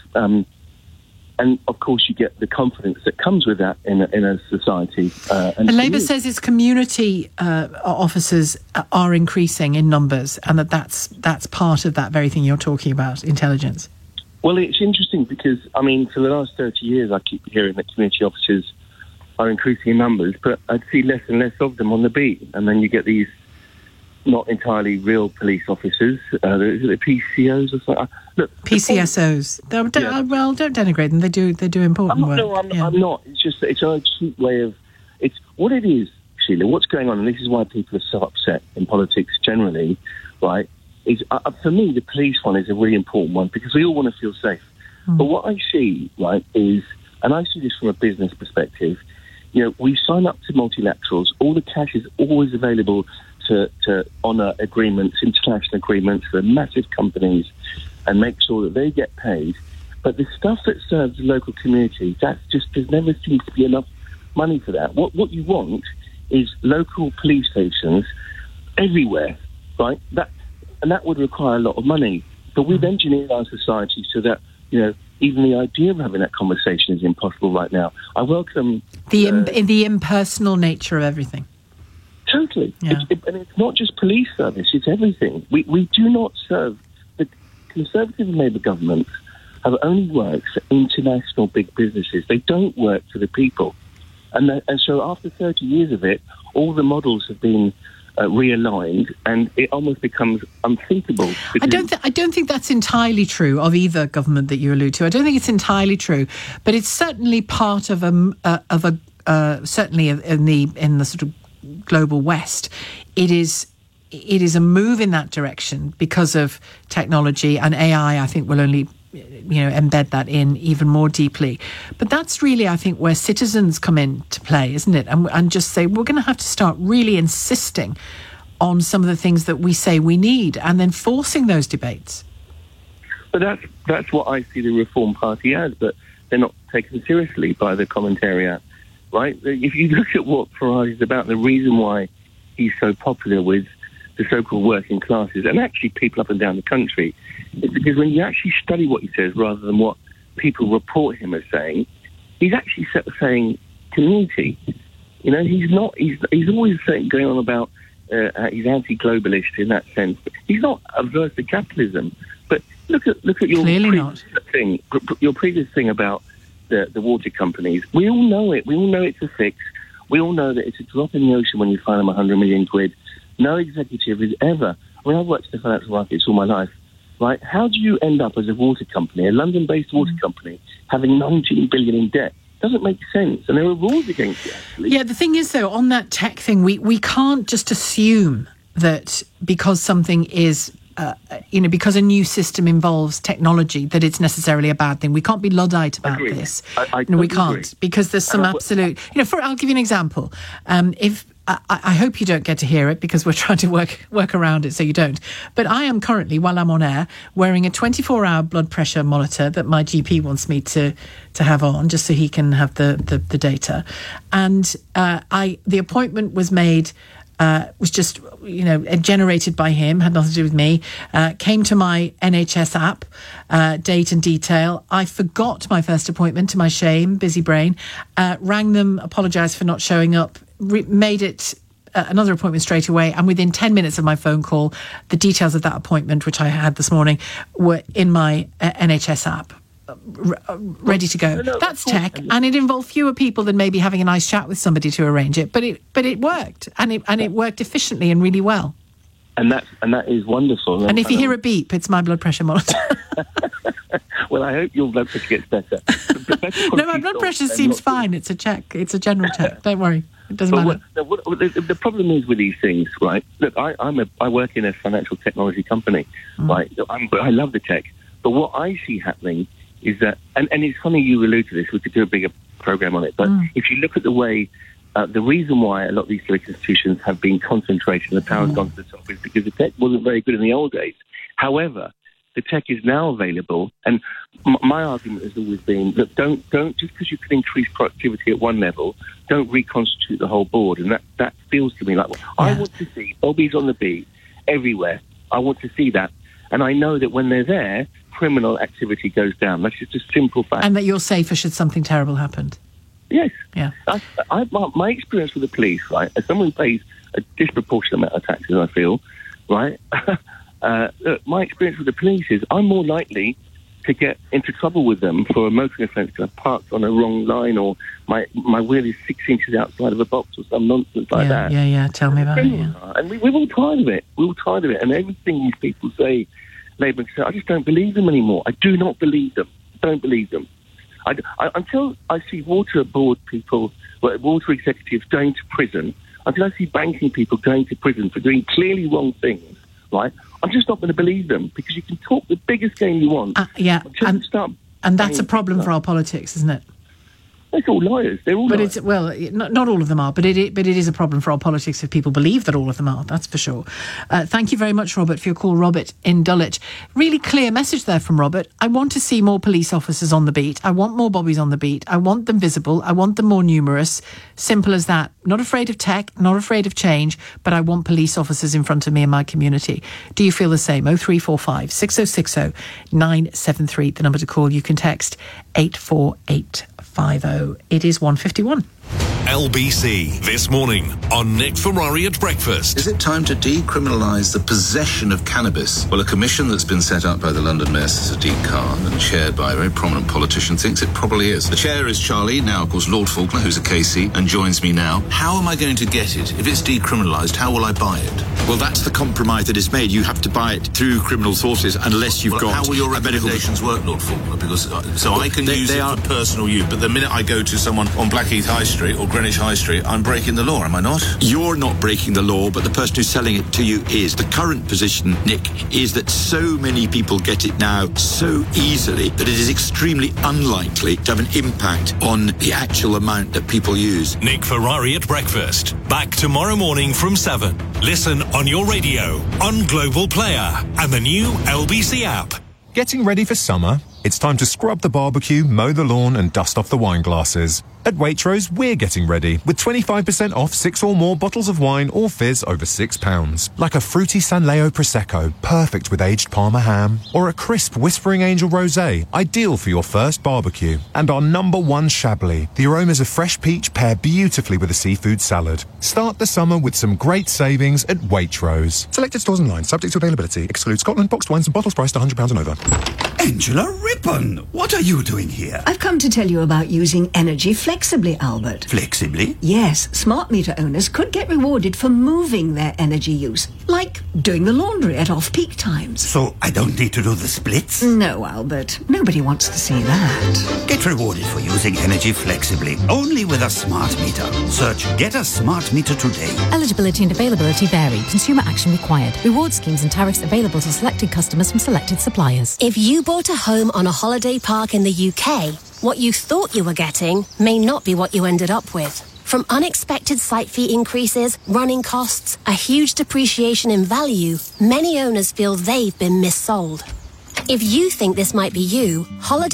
And, of course, you get the confidence that comes with that in a society. And Labour says its community officers are increasing in numbers, and that's part of that very thing you're talking about, intelligence. Well, it's interesting because, I mean, for the last 30 years, I keep hearing that community officers are increasing in numbers, but I'd see less and less of them on the beat. And then you get these not entirely real police officers, the PCOs or something. Look, PCSOs. Don't denigrate them. They do important work. No, I'm not. It's just it's a cheap way of. It's what it is, Sheila. What's going on, and this is why people are so upset in politics generally, right? Is for me the police one is a really important one because we all want to feel safe. But what I see, right, is, and I see this from a business perspective. You know, we sign up to multilaterals. All the cash is always available to honour agreements, international agreements for massive companies and make sure that they get paid. But the stuff that serves the local community, there's never seems to be enough money for that. What you want is local police stations everywhere, right? That would require a lot of money. But we've engineered our society so that, you know, even the idea of having that conversation is impossible right now. I welcome the impersonal nature of everything. Totally. Yeah. And it's not just police service, it's everything. We do not serve. The Conservative and Labour governments have only worked for international big businesses. They don't work for the people. And so after 30 years of it, all the models have been realigned, and it almost becomes unthinkable. I don't think that's entirely true of either government that you allude to. I don't think it's entirely true, but it's certainly part of certainly in the sort of global West, it is a move in that direction because of technology, and AI I think will only embed that in even more deeply. But that's really, I think, where citizens come into play, isn't it? And just say we're going to have to start really insisting on some of the things that we say we need, and then forcing those debates. But that's what I see the Reform Party as, but they're not taken seriously by the commentariat. Right? If you look at what Farage is about, the reason why he's so popular with the so-called working classes, and actually people up and down the country, is because when you actually study what he says rather than what people report him as saying, he's actually saying community. You know, he's always going on about he's anti-globalist in that sense. But he's not averse to capitalism. But look at your previous thing about the water companies. We all know it. We all know it's a fix. We all know that it's a drop in the ocean when you find them 100 million quid. No executive is ever. I mean, I've worked in the financial markets all my life, right? How do you end up as a water company, a London-based water company, having 19 billion in debt? Doesn't make sense, and there are rules against it, actually. Yeah, the thing is, though, on that tech thing, we can't just assume that because something is because a new system involves technology, that it's necessarily a bad thing. We can't be Luddite about this. We can't, agree. Because there's some absolute... I'll give you an example. I hope you don't get to hear it, because we're trying to work around it so you don't. But I am currently, while I'm on air, wearing a 24-hour blood pressure monitor that my GP wants me to have on, just so he can have the data. And the appointment was made... was just, generated by him, had nothing to do with me, came to my NHS app, date and detail. I forgot my first appointment, to my shame, busy brain, rang them, apologised for not showing up, made it another appointment straight away, and within 10 minutes of my phone call, the details of that appointment, which I had this morning, were in my NHS app. Ready to go. That's tech, and it involved fewer people than maybe having a nice chat with somebody to arrange it. But it worked, and it worked efficiently and really well. And that is wonderful. And if you hear a beep, it's my blood pressure monitor. Well, I hope your blood pressure gets better. No, my blood pressure seems fine. It's a check. It's a general check. Don't worry. It doesn't matter. The problem is with these things, right? Look, I work in a financial technology company, right? I love the tech, but what I see happening is that, and it's funny you allude to this, we could do a bigger program on it, but if you look at the way, the reason why a lot of these civic institutions have been concentrated and the power has gone to the top is because the tech wasn't very good in the old days. However, the tech is now available, and my argument has always been that don't just because you can increase productivity at one level, don't reconstitute the whole board. And that feels to me like, I want to see bobbies on the beat everywhere. I want to see that. And I know that when they're there, criminal activity goes down. That's just a simple fact. And that you're safer should something terrible happen. Yes. Yeah. My experience with the police, right, as someone who pays a disproportionate amount of taxes, I feel, right, my experience with the police is I'm more likely to get into trouble with them for a motoring offence because I've parked on a wrong line, or my wheel is 6 inches outside of a box, or some nonsense like that. Yeah, tell me about it. Yeah. And we're all tired of it. We're all tired of it. And everything these people say, Labour, I just don't believe them anymore. I do not believe them. Don't believe them. Until I see water board people, water executives going to prison, until I see banking people going to prison for doing clearly wrong things, right, I'm just not going to believe them, because you can talk the biggest game you want. And that's a problem for our politics, isn't it? It's all liars. They're all liars. Not all of them are, but it is a problem for our politics if people believe that all of them are, that's for sure. Thank you very much, Robert, for your call. Robert in Dulwich. Really clear message there from Robert. I want to see more police officers on the beat. I want more bobbies on the beat. I want them visible. I want them more numerous. Simple as that. Not afraid of tech, not afraid of change, but I want police officers in front of me in my community. Do you feel the same? 0345 6060 973, the number to call. You can text 84850. It is 1:51. LBC This Morning on Nick Ferrari at Breakfast. Is it time to decriminalise the possession of cannabis? Well, a commission that's been set up by the London Mayor Sadiq Khan and chaired by a very prominent politician thinks it probably is. The chair is Charlie, now of course Lord Faulkner, who's a KC, and joins me now. How am I going to get it? If it's decriminalised, how will I buy it? Well, that's the compromise that is made. You have to buy it through criminal sources unless you've got... How will your recommendations work, Lord Faulkner? Because I can use it for personal use, but the minute I go to someone on Blackheath High Street or Greenwich High Street, I'm breaking the law, am I not? You're not breaking the law, but the person who's selling it to you is. The current position, Nick, is that so many people get it now so easily that it is extremely unlikely to have an impact on the actual amount that people use. Nick Ferrari at Breakfast. Back tomorrow morning from 7. Listen on your radio, on Global Player, and the new LBC app. Getting ready for summer? It's time to scrub the barbecue, mow the lawn and dust off the wine glasses. At Waitrose, we're getting ready with 25% off 6 or more bottles of wine or fizz over £6. Like a fruity San Leo Prosecco, perfect with aged Parma ham. Or a crisp Whispering Angel Rosé, ideal for your first barbecue. And our #1 Chablis. The aromas of fresh peach pair beautifully with a seafood salad. Start the summer with some great savings at Waitrose. Selected stores online, subject to availability. Exclude Scotland boxed wines and bottles priced £100 and over. Angela Rippon, what are you doing here? I've come to tell you about using energy flexibly, Albert. Flexibly? Yes, smart meter owners could get rewarded for moving their energy use, Like doing the laundry at off-peak times. So I don't need to do the splits? No, Albert. Nobody wants to see that. Get rewarded for using energy flexibly, only with a smart meter. Search Get a Smart Meter today. Eligibility and availability vary. Consumer action required. Reward schemes and tariffs available to selected customers from selected suppliers. If you bought a home on a holiday park in the UK, what you thought you were getting may not be what you ended up with. From unexpected site fee increases, running costs, a huge depreciation in value, many owners feel they've been missold. If you think this might be you,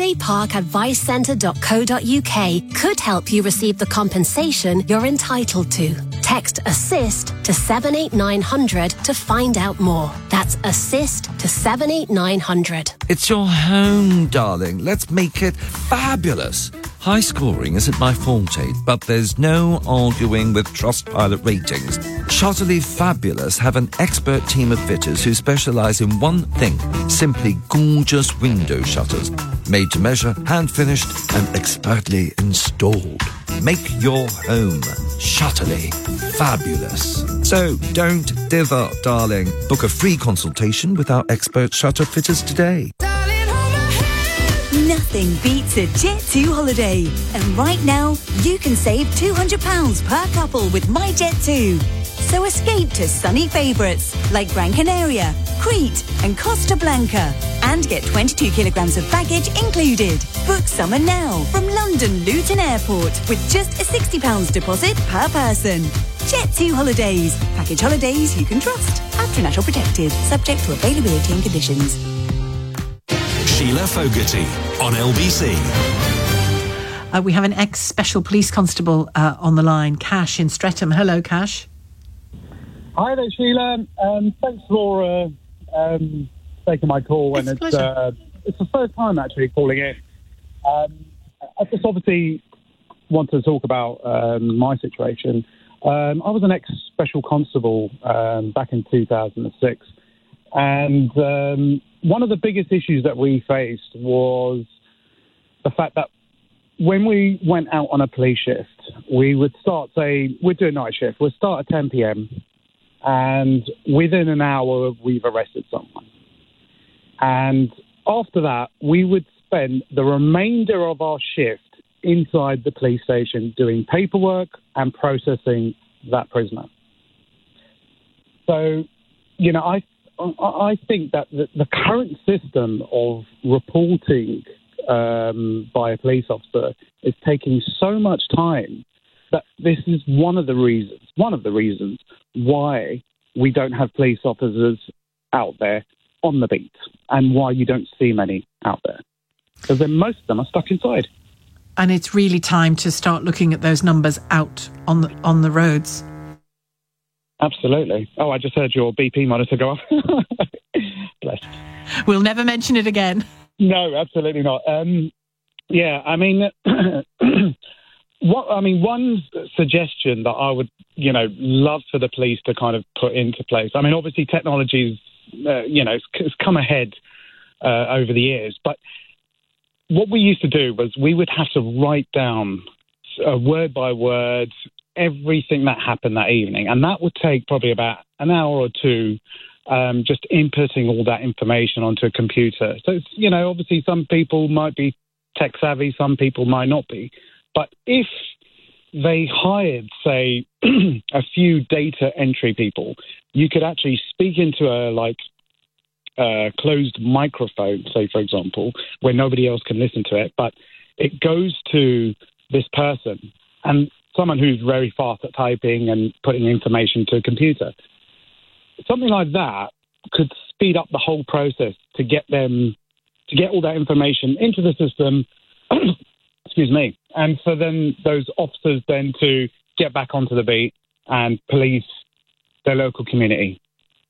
holidayparkadvicecentre.co.uk could help you receive the compensation you're entitled to. Text ASSIST to 78900 to find out more. That's ASSIST to 78900. It's your home, darling. Let's make it fabulous. High scoring isn't my forte, but there's no arguing with Trustpilot ratings. Shutterly Fabulous have an expert team of fitters who specialise in one thing, simply gorgeous window shutters. Made to measure, hand-finished and expertly installed. Make your home Shutterly Fabulous. So don't dither, darling. Book a free consultation with our expert shutter fitters today. Nothing beats a Jet2 holiday. And right now, you can save £200 per couple with My Jet2. So escape to sunny favourites like Gran Canaria, Crete and Costa Blanca. And get 22 kilograms of baggage included. Book summer now from London Luton Airport with just a £60 deposit per person. Jet2 Holidays. Package holidays you can trust. After National Protected. Subject to availability and conditions. Sheila Fogarty on LBC. We have an ex-special police constable on the line, Cash in Streatham. Hello, Cash. Hi there, Sheila. Thanks for taking my call. It's a pleasure. It's the first time actually calling in. I just obviously want to talk about my situation. I was an ex-special constable back in 2006, and one of the biggest issues that we faced was the fact that when we went out on a police shift, we would start, we'd do a night shift. We'd start at 10 p.m. and within an hour, we've arrested someone. And after that, we would spend the remainder of our shift inside the police station doing paperwork and processing that prisoner. So, you know, I think that the current system of reporting by a police officer is taking so much time that this is one of the reasons why we don't have police officers out there on the beat and why you don't see many out there. Because then most of them are stuck inside. And it's really time to start looking at those numbers out on the roads. Absolutely. Oh, I just heard your BP monitor go off. Bless. We'll never mention it again. No, absolutely not. Yeah, I mean, one suggestion that I would, love for the police to kind of put into place. I mean, obviously, technology's, it's come ahead over the years, but what we used to do was we would have to write down word by word everything that happened that evening, and that would take probably about an hour or two, just inputting all that information onto a computer. So, it's, obviously some people might be tech savvy, some people might not be. But if they hired, say, a few data entry people, you could actually speak into a closed microphone, say, for example, where nobody else can listen to it, but it goes to this person and someone who's very fast at typing and putting information to a computer. Something like that could speed up the whole process to get all that information into the system, excuse me, and for then those officers then to get back onto the beat and police their local community.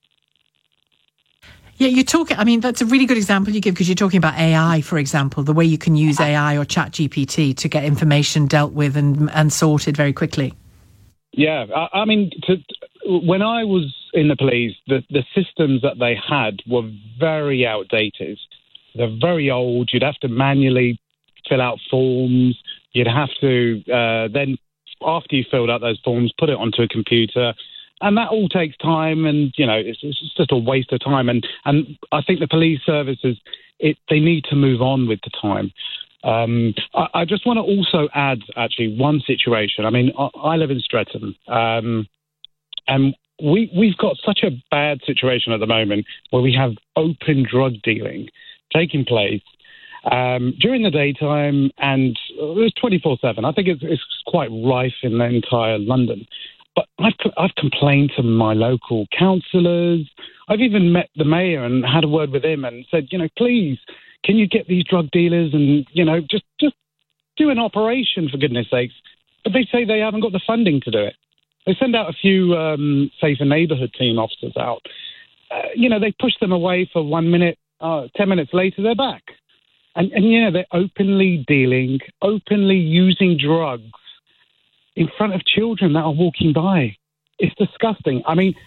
Yeah, that's a really good example you give, because you're talking about AI, for example, the way you can use AI or ChatGPT to get information dealt with and sorted very quickly. Yeah, I mean, when I was in the police, the systems that they had were very outdated. They're very old. You'd have to manually fill out forms. You'd have to then, after you filled out those forms, put it onto a computer. And that all takes time, and, you know, it's just a waste of time. And I think the police services, they need to move on with the time. I just want to also add, actually, one situation. I mean, I live in Streatham, and we've got such a bad situation at the moment where we have open drug dealing taking place during the daytime, and it's 24/7. I think it's quite rife in the entire London. But I've complained to my local councillors. I've even met the mayor and had a word with him and said, you know, please, can you get these drug dealers and, you know, just do an operation, for goodness sakes. But they say they haven't got the funding to do it. They send out a few safer neighbourhood team officers out. You know, they push them away for 1 minute. 10 minutes later, they're back. And you know, they're openly dealing, openly using drugs in front of children that are walking by. It's disgusting. I mean,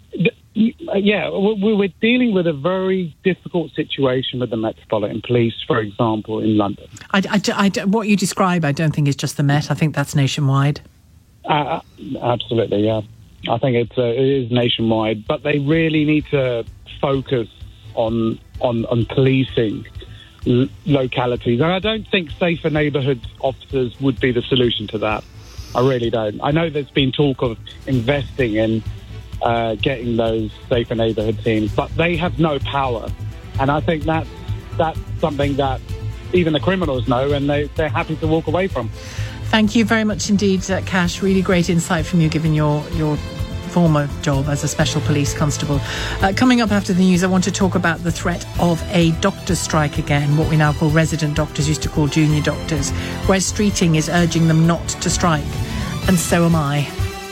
we're dealing with a very difficult situation with the Metropolitan Police, for example, in London. What you describe, I don't think is just the Met. I think that's nationwide. Absolutely, yeah. I think it is nationwide, but they really need to focus on policing localities. And I don't think safer neighbourhood officers would be the solution to that. I really don't. I know there's been talk of investing in getting those safer neighbourhood teams, but they have no power. And I think that's something that even the criminals know, and they're happy to walk away from. Thank you very much indeed, Cash. Really great insight from you, given your former job as a special police constable. Coming up after the news, I want to talk about the threat of a doctor strike again, what we now call resident doctors, used to call junior doctors, where Streeting is urging them not to strike. And so am I.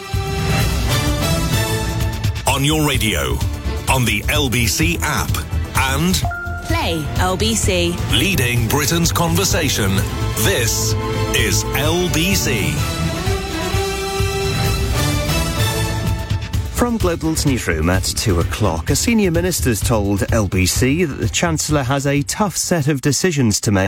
On your radio, on the LBC app, and Play LBC. Leading Britain's conversation. This is LBC. From Global's newsroom at 2 o'clock, a senior minister's told LBC that the Chancellor has a tough set of decisions to make.